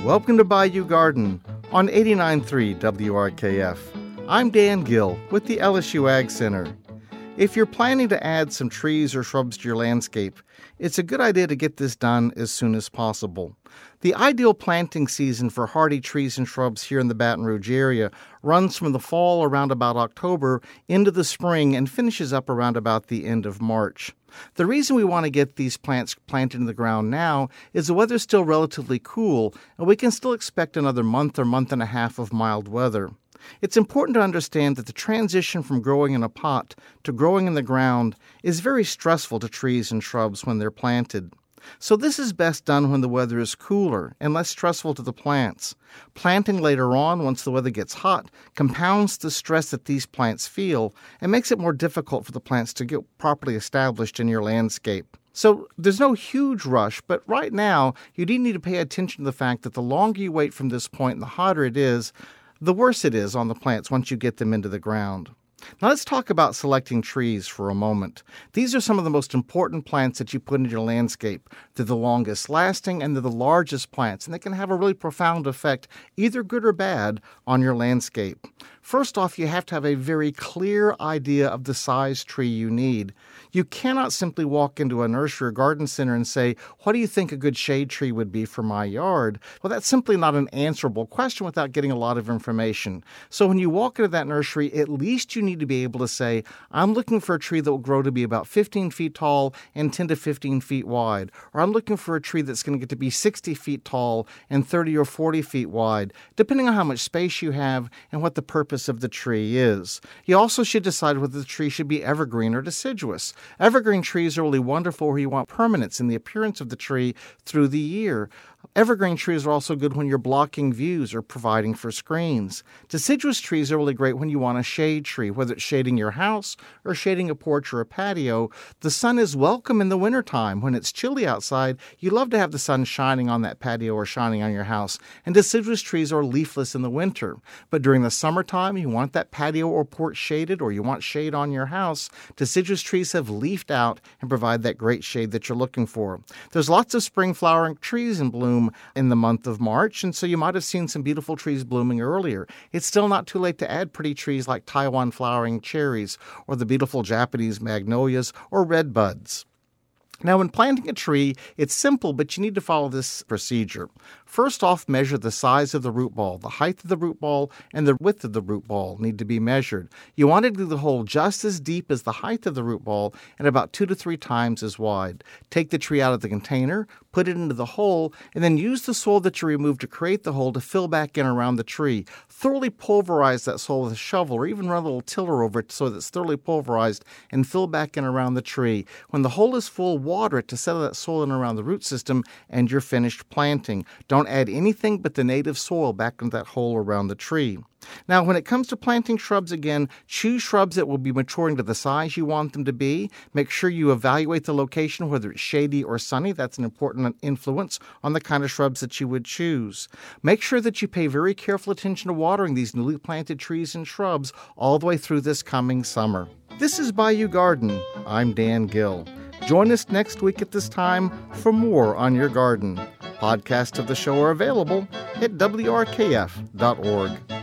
Welcome to Bayou Garden on 89.3 WRKF. I'm Dan Gill with the LSU Ag Center. If you're planning to add some trees or shrubs to your landscape, it's a good idea to get this done as soon as possible. The ideal planting season for hardy trees and shrubs here in the Baton Rouge area runs from the fall around about October into the spring and finishes up around about the end of March. The reason we want to get these plants planted in the ground now is the weather's still relatively cool, and we can still expect another month or month and a half of mild weather. It's important to understand that the transition from growing in a pot to growing in the ground is very stressful to trees and shrubs when they're planted. So this is best done when the weather is cooler and less stressful to the plants. Planting later on, once the weather gets hot, compounds the stress that these plants feel and makes it more difficult for the plants to get properly established in your landscape. So there's no huge rush, but right now you do need to pay attention to the fact that the longer you wait from this point and the hotter it is, the worse it is on the plants once you get them into the ground. Now let's talk about selecting trees for a moment. These are some of the most important plants that you put in your landscape. They're the longest lasting and they're the largest plants, and they can have a really profound effect, either good or bad, on your landscape. First off, you have to have a very clear idea of the size tree you need. You cannot simply walk into a nursery or garden center and say, what do you think a good shade tree would be for my yard? Well, that's simply not an answerable question without getting a lot of information. So when you walk into that nursery, at least you need to be able to say, I'm looking for a tree that will grow to be about 15 feet tall and 10 to 15 feet wide. Or I'm looking for a tree that's going to get to be 60 feet tall and 30 or 40 feet wide, depending on how much space you have and what the purpose of the tree is. You also should decide whether the tree should be evergreen or deciduous. Evergreen trees are really wonderful where you want permanence in the appearance of the tree through the year. Evergreen trees are also good when you're blocking views or providing for screens. Deciduous trees are really great when you want a shade tree, whether it's shading your house or shading a porch or a patio. The sun is welcome in the wintertime. When it's chilly outside, you love to have the sun shining on that patio or shining on your house. And deciduous trees are leafless in the winter. But during the summertime, you want that patio or porch shaded, or you want shade on your house. Deciduous trees have leafed out and provide that great shade that you're looking for. There's lots of spring flowering trees in bloom in the month of March, and so you might have seen some beautiful trees blooming earlier. It's still not too late to add pretty trees like Taiwan flowering cherries or the beautiful Japanese magnolias or red buds. Now, when planting a tree, it's simple, but you need to follow this procedure. First off, measure the size of the root ball. The height of the root ball and the width of the root ball need to be measured. You want to do the hole just as deep as the height of the root ball and about 2 to 3 times as wide. Take the tree out of the container, put it into the hole, and then use the soil that you removed to create the hole to fill back in around the tree. Thoroughly pulverize that soil with a shovel or even run a little tiller over it so that it's thoroughly pulverized and fill back in around the tree. When the hole is full, water it to settle that soil in around the root system and you're finished planting. Don't add anything but the native soil back into that hole around the tree. Now, when it comes to planting shrubs again, choose shrubs that will be maturing to the size you want them to be. Make sure you evaluate the location, whether it's shady or sunny. That's an important influence on the kind of shrubs that you would choose. Make sure that you pay very careful attention to watering these newly planted trees and shrubs all the way through this coming summer. This is Bayou Garden. I'm Dan Gill. Join us next week at this time for more on your garden. Podcasts of the show are available at WRKF.org.